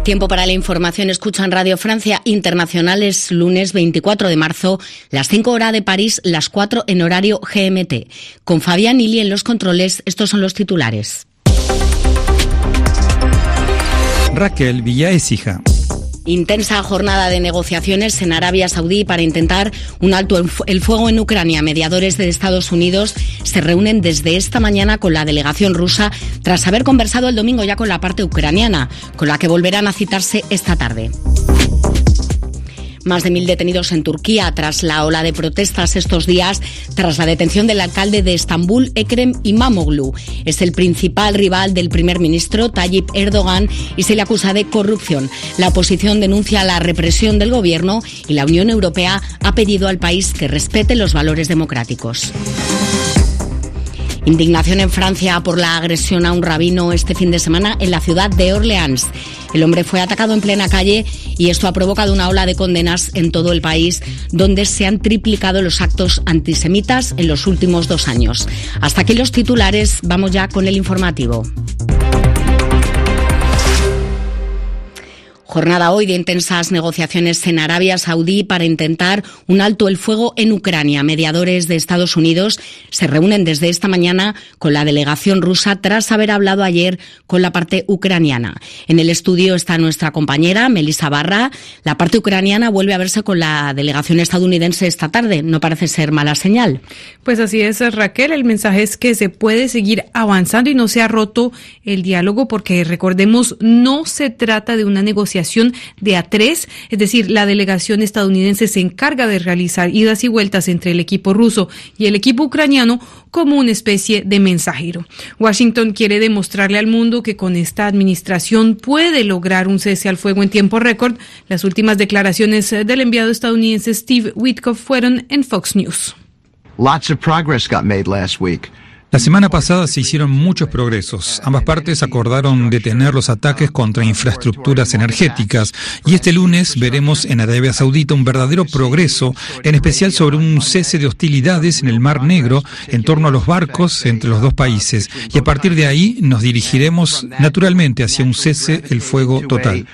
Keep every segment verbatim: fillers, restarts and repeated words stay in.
Tiempo para la información. Escuchan Radio Francia Internacional. Es lunes veinticuatro de marzo, las cinco horas de París, las cuatro en horario G M T. Con Fabián Ili en los controles, estos son los titulares. Raquel Villa Écija. Intensa jornada de negociaciones en Arabia Saudí para intentar un alto el fuego en Ucrania. Mediadores de Estados Unidos se reúnen desde esta mañana con la delegación rusa tras haber conversado el domingo ya con la parte ucraniana, con la que volverán a citarse esta tarde. Más de mil detenidos en Turquía tras la ola de protestas estos días, tras la detención del alcalde de Estambul, Ekrem İmamoğlu. Es el principal rival del primer ministro Tayyip Erdogan y se le acusa de corrupción. La oposición denuncia la represión del gobierno y la Unión Europea ha pedido al país que respete los valores democráticos. Indignación en Francia por la agresión a un rabino este fin de semana en la ciudad de Orleans. El hombre fue atacado en plena calle y esto ha provocado una ola de condenas en todo el país, donde se han triplicado los actos antisemitas en los últimos dos años. Hasta aquí los titulares, vamos ya con el informativo. Jornada hoy de intensas negociaciones en Arabia Saudí para intentar un alto el fuego en Ucrania. Mediadores de Estados Unidos se reúnen desde esta mañana con la delegación rusa tras haber hablado ayer con la parte ucraniana. En el estudio está nuestra compañera Melissa Barra. La parte ucraniana vuelve a verse con la delegación estadounidense esta tarde. No parece ser mala señal. Pues así es, Raquel. El mensaje es que se puede seguir avanzando y no se ha roto el diálogo porque, recordemos, no se trata de una negociación de a tres, es decir, la delegación estadounidense se encarga de realizar idas y vueltas entre el equipo ruso y el equipo ucraniano como una especie de mensajero. Washington quiere demostrarle al mundo que con esta administración puede lograr un cese al fuego en tiempo récord. Las últimas declaraciones del enviado estadounidense Steve Witkoff fueron en Fox News. Lots of progress got made last week. La semana pasada se hicieron muchos progresos. Ambas partes acordaron detener los ataques contra infraestructuras energéticas y este lunes veremos en Arabia Saudita un verdadero progreso, en especial sobre un cese de hostilidades en el Mar Negro en torno a los barcos entre los dos países. Y a partir de ahí nos dirigiremos naturalmente hacia un cese el fuego total.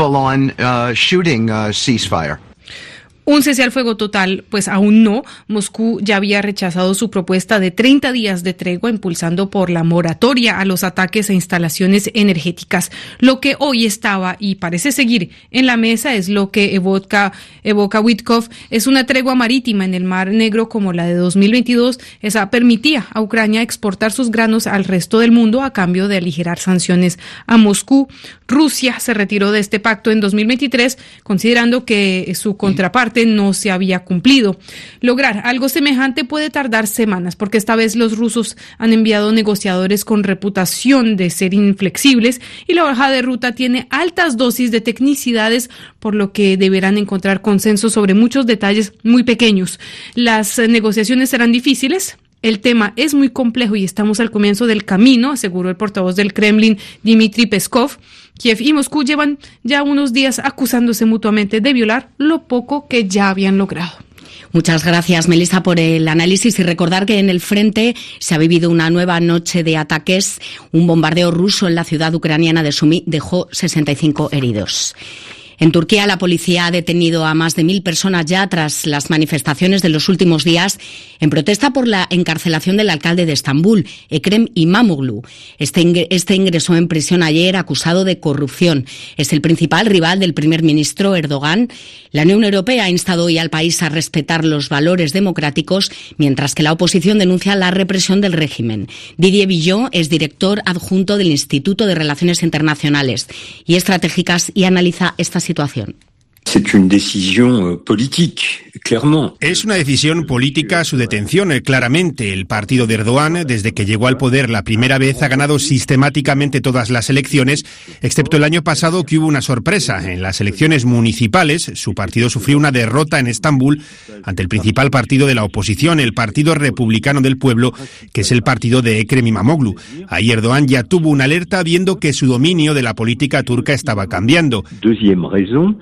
Un cese al fuego total, pues aún no. Moscú ya había rechazado su propuesta de treinta días de tregua, impulsando por la moratoria a los ataques a instalaciones energéticas. Lo que hoy estaba y parece seguir en la mesa es lo que evoca, evoca Witkoff, es una tregua marítima en el Mar Negro como la de dos mil veintidós. Esa permitía a Ucrania exportar sus granos al resto del mundo a cambio de aligerar sanciones a Moscú. Rusia se retiró de este pacto en dos mil veintitrés, considerando que su contraparte no se había cumplido. Lograr algo semejante puede tardar semanas, porque esta vez los rusos han enviado negociadores con reputación de ser inflexibles y la hoja de ruta tiene altas dosis de tecnicidades, por lo que deberán encontrar consenso sobre muchos detalles muy pequeños. Las negociaciones serán difíciles. El tema es muy complejo y estamos al comienzo del camino, aseguró el portavoz del Kremlin, Dmitry Peskov. Kiev y Moscú llevan ya unos días acusándose mutuamente de violar lo poco que ya habían logrado. Muchas gracias, Melissa, por el análisis y recordar que en el frente se ha vivido una nueva noche de ataques. Un bombardeo ruso en la ciudad ucraniana de Sumy dejó sesenta y cinco heridos. En Turquía, la policía ha detenido a más de mil personas ya tras las manifestaciones de los últimos días en protesta por la encarcelación del alcalde de Estambul, Ekrem İmamoğlu. Este, ing- este ingresó en prisión ayer acusado de corrupción. Es el principal rival del primer ministro Erdogan. La Unión Europea ha instado hoy al país a respetar los valores democráticos, mientras que la oposición denuncia la represión del régimen. Didier Villon es director adjunto del Instituto de Relaciones Internacionales y Estratégicas y analiza esta situación. C'est une décision politique, clairement. Es una decisión política su detención, claramente. El partido de Erdogan, desde que llegó al poder la primera vez, ha ganado sistemáticamente todas las elecciones, excepto el año pasado, que hubo una sorpresa. En las elecciones municipales, su partido sufrió una derrota en Estambul ante el principal partido de la oposición, el Partido Republicano del Pueblo, que es el partido de Ekrem İmamoğlu. Ahí Erdogan ya tuvo una alerta viendo que su dominio de la política turca estaba cambiando. Deuxième raison,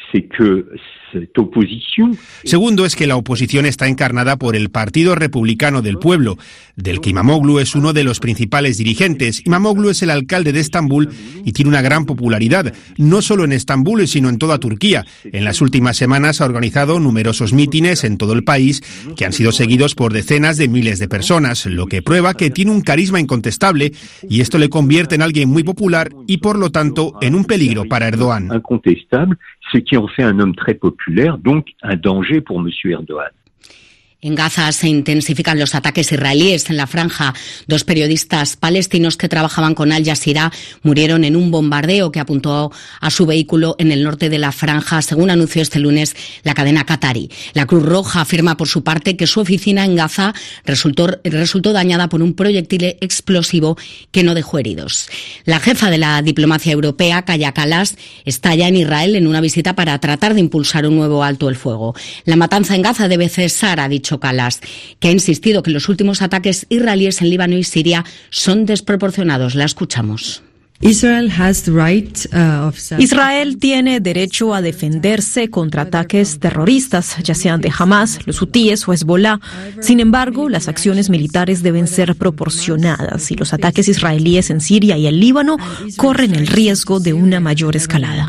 Segundo es que la oposición está encarnada por el Partido Republicano del Pueblo, del que Imamoglu es uno de los principales dirigentes. Imamoglu es el alcalde de Estambul y tiene una gran popularidad, no solo en Estambul, sino en toda Turquía. En las últimas semanas ha organizado numerosos mítines en todo el país que han sido seguidos por decenas de miles de personas, lo que prueba que tiene un carisma incontestable y esto le convierte en alguien muy popular y, por lo tanto, en un peligro para Erdogan. Ce qui en fait un homme très populaire, donc un danger pour monsieur Erdogan. En Gaza se intensifican los ataques israelíes en la franja. Dos periodistas palestinos que trabajaban con Al Jazeera murieron en un bombardeo que apuntó a su vehículo en el norte de la franja, según anunció este lunes la cadena qatarí. La Cruz Roja afirma por su parte que su oficina en Gaza resultó, resultó dañada por un proyectil explosivo que no dejó heridos. La jefa de la diplomacia europea, Kaja Kallas, está ya en Israel en una visita para tratar de impulsar un nuevo alto el fuego. La matanza en Gaza debe cesar, ha dicho Kallas, que ha insistido que los últimos ataques israelíes en Líbano y Siria son desproporcionados. La escuchamos. Israel tiene derecho a defenderse contra ataques terroristas, ya sean de Hamas, los hutíes o Hezbollah. Sin embargo, las acciones militares deben ser proporcionadas y los ataques israelíes en Siria y el Líbano corren el riesgo de una mayor escalada.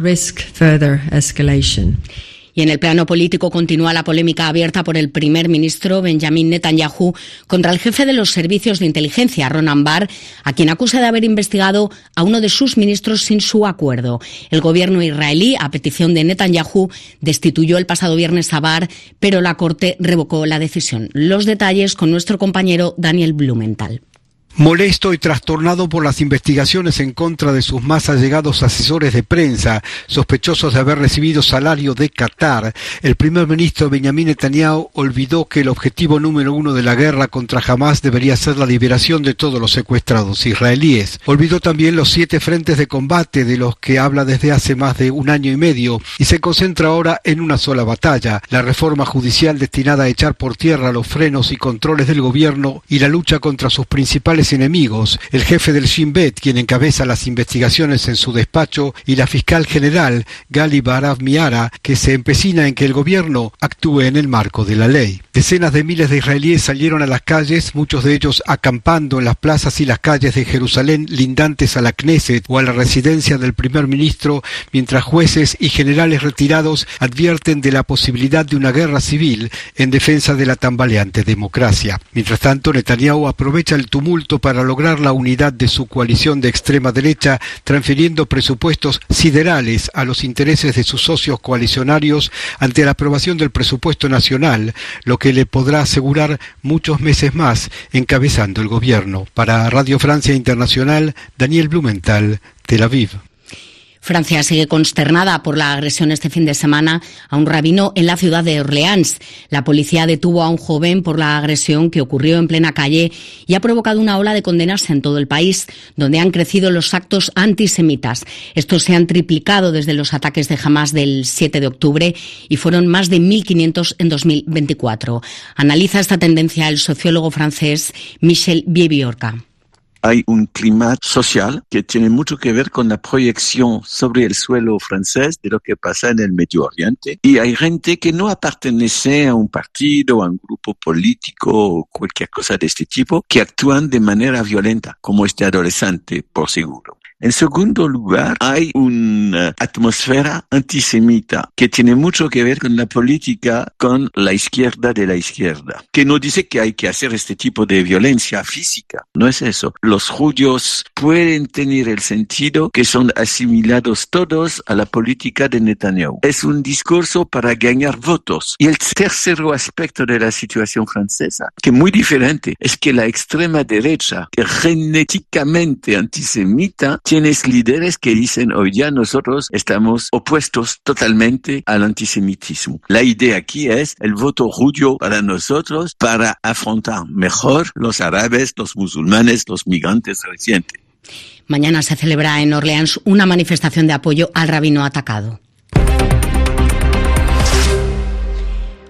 Y en el plano político continúa la polémica abierta por el primer ministro Benjamin Netanyahu contra el jefe de los servicios de inteligencia, Ronen Bar, a quien acusa de haber investigado a uno de sus ministros sin su acuerdo. El gobierno israelí, a petición de Netanyahu, destituyó el pasado viernes a Bar, pero la Corte revocó la decisión. Los detalles con nuestro compañero Daniel Blumenthal. Molesto y trastornado por las investigaciones en contra de sus más allegados asesores de prensa, sospechosos de haber recibido salario de Qatar, el primer ministro Benjamin Netanyahu olvidó que el objetivo número uno de la guerra contra Hamas debería ser la liberación de todos los secuestrados israelíes. Olvidó también los siete frentes de combate de los que habla desde hace más de un año y medio y se concentra ahora en una sola batalla, la reforma judicial destinada a echar por tierra los frenos y controles del gobierno y la lucha contra sus principales enemigos, el jefe del Shin Bet, quien encabeza las investigaciones en su despacho, y la fiscal general, Gali Baharav Miara, que se empecina en que el gobierno actúe en el marco de la ley. Decenas de miles de israelíes salieron a las calles, muchos de ellos acampando en las plazas y las calles de Jerusalén lindantes a la Knesset o a la residencia del primer ministro, mientras jueces y generales retirados advierten de la posibilidad de una guerra civil en defensa de la tambaleante democracia. Mientras tanto, Netanyahu aprovecha el tumulto para lograr la unidad de su coalición de extrema derecha, transfiriendo presupuestos siderales a los intereses de sus socios coalicionarios ante la aprobación del presupuesto nacional, lo que le podrá asegurar muchos meses más encabezando el gobierno. Para Radio Francia Internacional, Daniel Blumenthal, Tel Aviv. Francia sigue consternada por la agresión este fin de semana a un rabino en la ciudad de Orleans. La policía detuvo a un joven por la agresión que ocurrió en plena calle y ha provocado una ola de condenas en todo el país, donde han crecido los actos antisemitas. Estos se han triplicado desde los ataques de Hamas del siete de octubre y fueron más de mil quinientos en dos mil veinticuatro. Analiza esta tendencia el sociólogo francés Michel Biébiorca. Hay un clima social que tiene mucho que ver con la proyección sobre el suelo francés de lo que pasa en el Medio Oriente. Y hay gente que no pertenece a un partido, a un grupo político o cualquier cosa de este tipo, que actúan de manera violenta, como este adolescente, por seguro. En segundo lugar, hay una atmósfera antisemita que tiene mucho que ver con la política, con la izquierda de la izquierda, que no dice que hay que hacer este tipo de violencia física. No es eso. Los judíos pueden tener el sentido que son asimilados todos a la política de Netanyahu. Es un discurso para ganar votos. Y el tercer aspecto de la situación francesa, que es muy diferente, es que la extrema derecha, que genéticamente antisemita, tienes líderes que dicen, hoy ya nosotros estamos opuestos totalmente al antisemitismo. La idea aquí es el voto judío para nosotros para afrontar mejor los árabes, los musulmanes, los migrantes recientes. Mañana se celebra en Orleans una manifestación de apoyo al rabino atacado.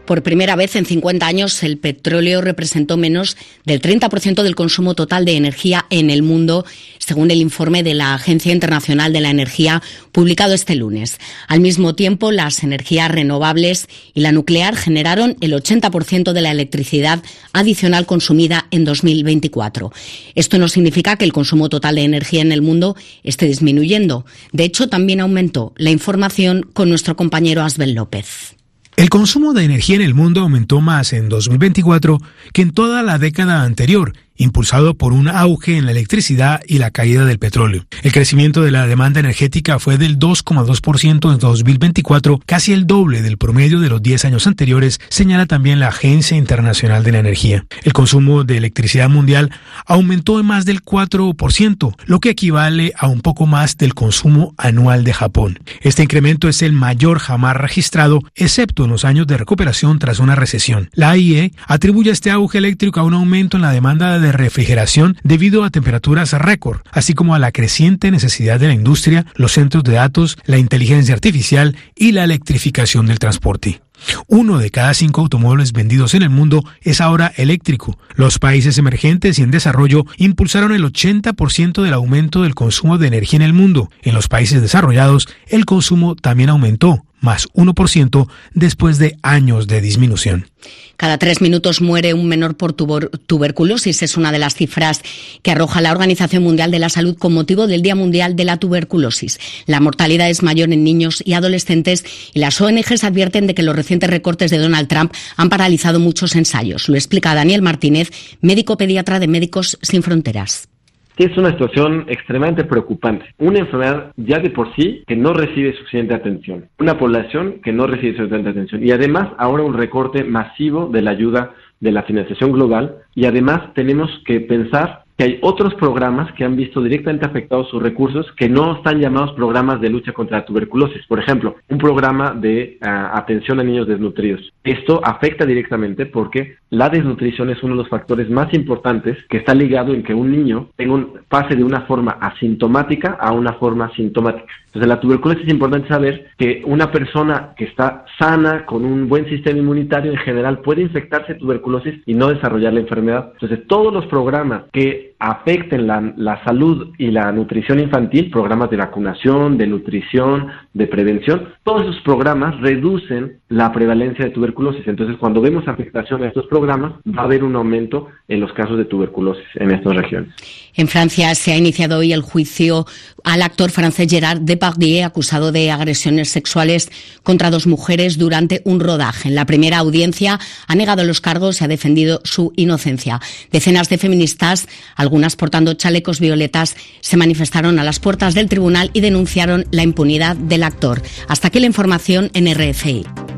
Por primera vez en cincuenta años, el petróleo representó menos del treinta por ciento del consumo total de energía en el mundo, según el informe de la Agencia Internacional de la Energía publicado este lunes. Al mismo tiempo, las energías renovables y la nuclear generaron el ochenta por ciento de la electricidad adicional consumida en dos mil veinticuatro. Esto no significa que el consumo total de energía en el mundo esté disminuyendo. De hecho, también aumentó. La información con nuestro compañero Asbel López. El consumo de energía en el mundo aumentó más en dos mil veinticuatro que en toda la década anterior, impulsado por un auge en la electricidad y la caída del petróleo. El crecimiento de la demanda energética fue del dos coma dos por ciento en dos mil veinticuatro, casi el doble del promedio de los diez años anteriores, señala también la Agencia Internacional de la Energía. El consumo de electricidad mundial aumentó en más del cuatro por ciento, lo que equivale a un poco más del consumo anual de Japón. Este incremento es el mayor jamás registrado, excepto en los años de recuperación tras una recesión. La A I E atribuye este auge eléctrico a un aumento en la demanda de refrigeración debido a temperaturas récord, así como a la creciente necesidad de la industria, los centros de datos, la inteligencia artificial y la electrificación del transporte. Uno de cada cinco automóviles vendidos en el mundo es ahora eléctrico. Los países emergentes y en desarrollo impulsaron el ochenta por ciento del aumento del consumo de energía en el mundo. En los países desarrollados, el consumo también aumentó, más uno por ciento después de años de disminución. Cada tres minutos muere un menor por tuber- tuberculosis. Es una de las cifras que arroja la Organización Mundial de la Salud con motivo del Día Mundial de la Tuberculosis. La mortalidad es mayor en niños y adolescentes y las O N Ges advierten de que los recientes recortes de Donald Trump han paralizado muchos ensayos. Lo explica Daniel Martínez, médico pediatra de Médicos Sin Fronteras. Es una situación extremadamente preocupante. Una enfermedad ya de por sí que no recibe suficiente atención. Una población que no recibe suficiente atención. Y además ahora un recorte masivo de la ayuda de la financiación global. Y además tenemos que pensar que hay otros programas que han visto directamente afectados sus recursos que no están llamados programas de lucha contra la tuberculosis. Por ejemplo, un programa de uh, atención a niños desnutridos. Esto afecta directamente porque la desnutrición es uno de los factores más importantes que está ligado en que un niño tenga un, pase de una forma asintomática a una forma sintomática. Entonces, la tuberculosis es importante saber que una persona que está sana, con un buen sistema inmunitario en general, puede infectarse de tuberculosis y no desarrollar la enfermedad. Entonces, todos los programas que afecten la, la salud y la nutrición infantil, programas de vacunación, de nutrición, de prevención, todos esos programas reducen la prevalencia de tuberculosis. Entonces, cuando vemos afectación a estos programas, va a haber un aumento en los casos de tuberculosis en estas regiones. En Francia se ha iniciado hoy el juicio al actor francés Gerard Depardieu, acusado de agresiones sexuales contra dos mujeres durante un rodaje. En la primera audiencia ha negado los cargos y ha defendido su inocencia. Decenas de feministas, algunas portando chalecos violetas, se manifestaron a las puertas del tribunal y denunciaron la impunidad del actor. Hasta aquí la información en R F I.